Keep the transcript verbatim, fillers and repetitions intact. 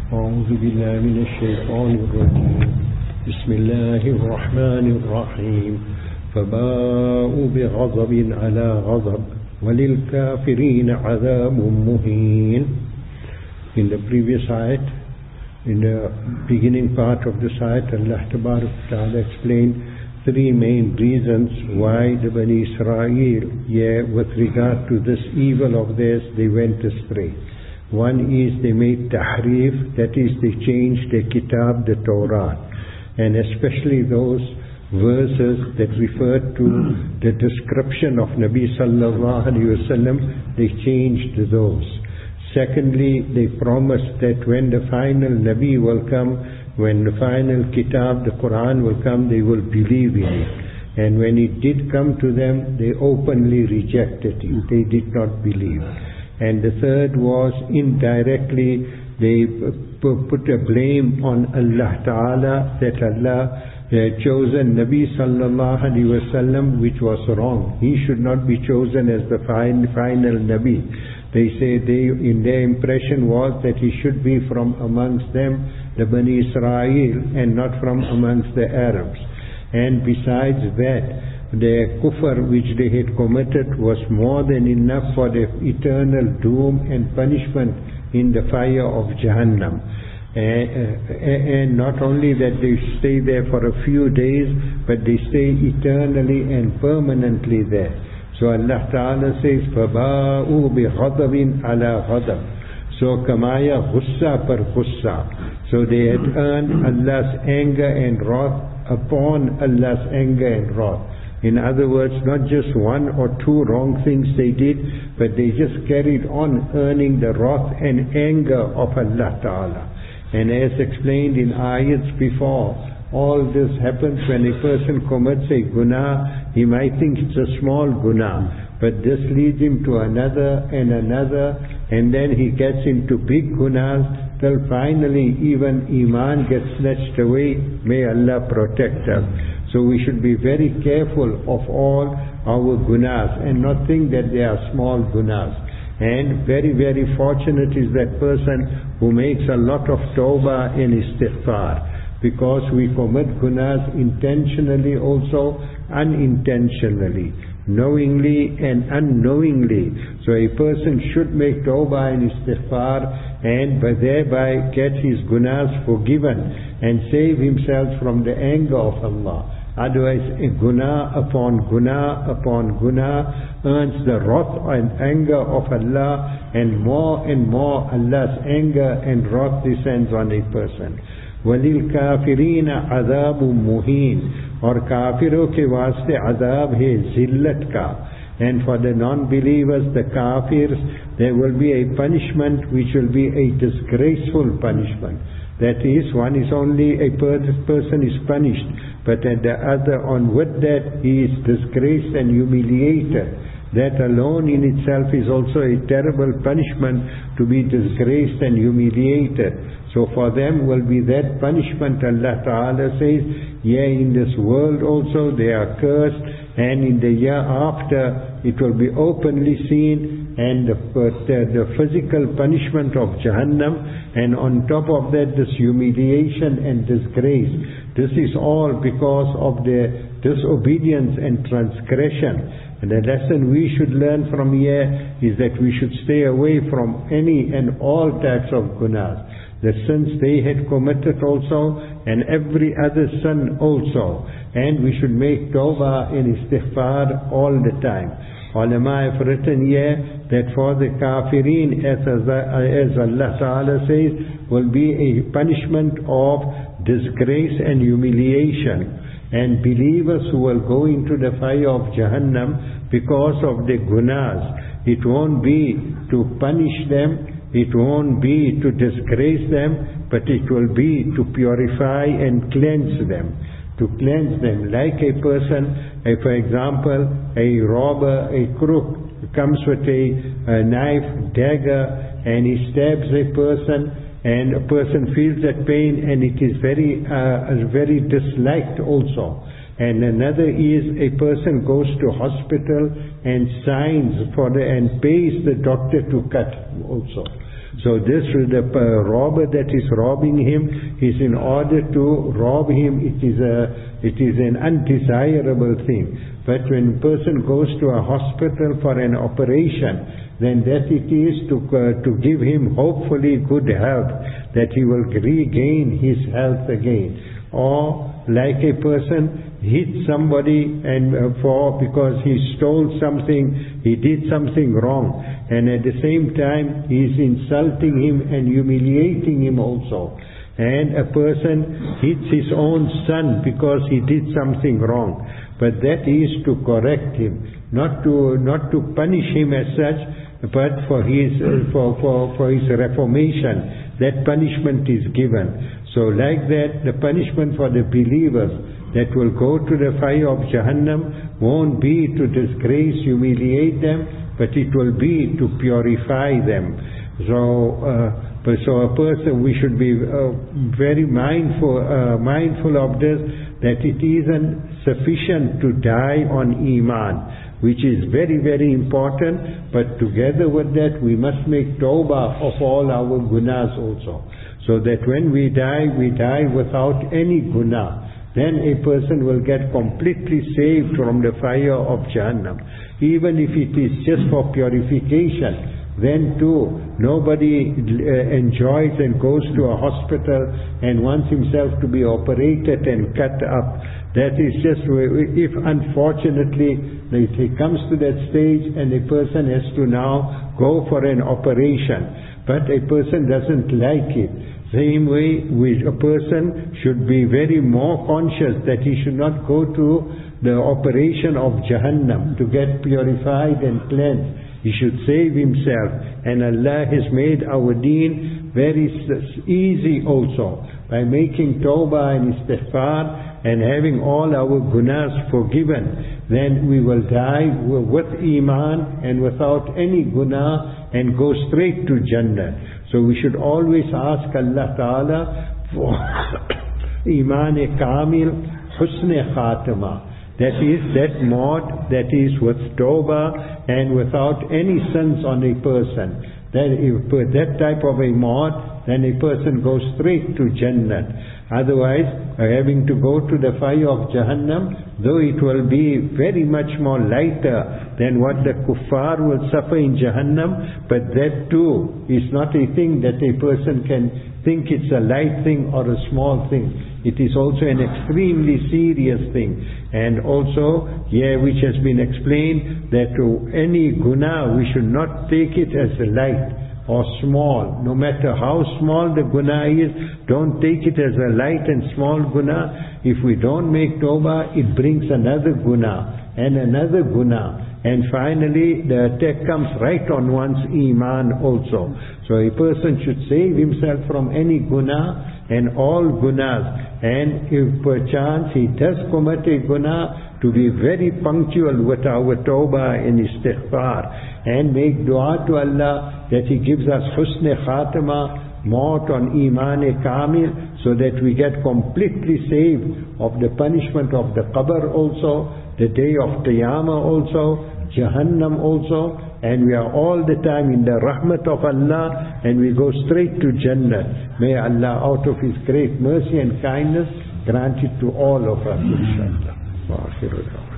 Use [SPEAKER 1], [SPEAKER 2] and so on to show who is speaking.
[SPEAKER 1] أعوذ بالله من الشيطان الرجيم بسم الله الرحمن الرحيم فباءوا بغضب على غضب وَلِلْكَافِرِينَ عَذَابٌ مُهِينٌ. In the previous ayat, in the beginning part of the ayat, Allah Tabarak Ta'ala explained three main reasons why the Bani Israel, yeah, with regard to this evil of theirs, they went astray. One is they made tahrif, that is they changed the kitab, the Torah, and especially those verses that referred to the description of Nabi sallallahu alaihi wasallam, they changed those. Secondly, they promised that when the final Nabi will come, when the final kitab, the Quran will come, they will believe in it. And when it did come to them, they openly rejected it. They did not believe. And the third was indirectly they put a blame on Allah Ta'ala, that Allah They had chosen Nabi sallallahu alaihi wasallam, which was wrong. He should not be chosen as the final, final Nabi. They say they, in their impression was that he should be from amongst them, the Bani Israel, and not from amongst the Arabs. And besides that, their kufr which they had committed was more than enough for their eternal doom and punishment in the fire of Jahannam. And not only that they stay there for a few days, but they stay eternally and permanently there. So Allah Ta'ala says, فَبَاءُوا بِغَضَبٍ عَلَى غَضَبٍ. So kamaya ghussa par ghussa. So they had earned Allah's anger and wrath upon Allah's anger and wrath. In other words, not just one or two wrong things they did, but they just carried on earning the wrath and anger of Allah Ta'ala. And as explained in ayats before, all this happens when a person commits a guna. He might think it's a small guna, but this leads him to another and another, and then he gets into big gunas, till finally even Iman gets snatched away. May Allah protect us. So we should be very careful of all our gunas and not think that they are small gunas. And very, very fortunate is that person who makes a lot of tawbah and istighfar, because we commit gunas intentionally, also unintentionally, knowingly and unknowingly. So a person should make tawbah and istighfar, and by thereby get his gunas forgiven and save himself from the anger of Allah. Otherwise, a guna upon guna upon guna earns the wrath and anger of Allah, and more and more Allah's anger and wrath descends on a person. وَلِلْكَافِرِينَ عَذَابٌ مُهِينٌ. Or kafiron ke vaste azab hai zillat ka. And for the non-believers, the kafirs, there will be a punishment which will be a disgraceful punishment. That is, one is only a per person is punished, but at the other, on with that, he is disgraced and humiliated. That alone in itself is also a terrible punishment, to be disgraced and humiliated. So for them will be that punishment. Allah Ta'ala says, yeah, in this world also they are cursed, and in the year after it will be openly seen, and the, the, the physical punishment of Jahannam, and on top of that this humiliation and disgrace. This is all because of their disobedience and transgression. And the lesson we should learn from here is that we should stay away from any and all types of gunas. The sins they had committed also, and every other sin also. And we should make tawbah and istighfar all the time. Ulama have written here that for the kafirin, as, as Allah Ta'ala says, will be a punishment of disgrace and humiliation. And believers who will go into the fire of Jahannam because of the gunas, it won't be to punish them, it won't be to disgrace them, but it will be to purify and cleanse them. To cleanse them, like a person, a, for example, a robber, a crook comes with a, a knife, dagger, and he stabs a person, and a person feels that pain, and it is very, uh, very disliked also. And another is a person goes to hospital and signs for the, and pays the doctor to cut also. So this, the uh, robber that is robbing him, is in order to rob him, it is a, it is an undesirable thing. But when a person goes to a hospital for an operation, then that it is to, uh, to give him hopefully good health, that he will regain his health again. Or like a person hit somebody and uh, for because he stole something, he did something wrong, and at the same time he is insulting him and humiliating him also. And a person hits his own son because he did something wrong, but that is to correct him, not to not to punish him as such, but for his uh, for, for for his reformation. That punishment is given. So like that, the punishment for the believers that will go to the fire of Jahannam won't be to disgrace, humiliate them, but it will be to purify them. So, uh, but so a person, we should be uh, very mindful, uh, mindful of this, that it isn't sufficient to die on Iman, which is very, very important, but together with that we must make tawbah of all our gunas also. So that when we die, we die without any guna. Then a person will get completely saved from the fire of Jahannam. Even if it is just for purification, then too, nobody uh, enjoys and goes to a hospital and wants himself to be operated and cut up. That is just, if unfortunately it comes to that stage and a person has to now go for an operation, but a person doesn't like it. Same way, a person should be very more conscious that he should not go to the operation of Jahannam to get purified and cleansed. He should save himself. And Allah has made our deen very easy also. By making tawbah and istighfar and having all our gunas forgiven, then we will die with Iman and without any guna and go straight to Jannah. So we should always ask Allah Ta'ala for Iman Kamil, Husn Khatima. That is that mod that is with tawbah and without any sins on a person. That if that type of a mod, then a person goes straight to Jannah. Otherwise, having to go to the fire of Jahannam, though it will be very much more lighter than what the kuffar will suffer in Jahannam, but that too is not a thing that a person can think it's a light thing or a small thing. It is also an extremely serious thing. And also, yeah, which has been explained, that to any guna, we should not take it as a light or small. No matter how small the guna is, don't take it as a light and small guna. If we don't make tawbah, it brings another guna and another guna. And finally, the attack comes right on one's Iman also. So a person should save himself from any guna and all gunas. And if perchance he does commit a guna, to be very punctual with our tawbah and istighfar, and make dua to Allah that He gives us husn khatima, maut on Iman kamil, so that we get completely saved of the punishment of the qabr also, the day of Qiyamah also, Jahannam also, and we are all the time in the rahmat of Allah, and we go straight to Jannah. May Allah, out of His great mercy and kindness, grant it to all of us, inshallah.